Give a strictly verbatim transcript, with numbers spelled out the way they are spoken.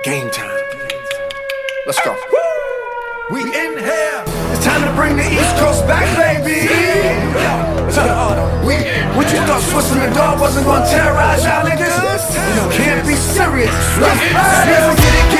Game time. Let's go. We in here. It's time to bring the East Coast back, baby. We, what you thought Swiss and the dog wasn't gonna terrorize y'all niggas? You can't be serious. Let's get it.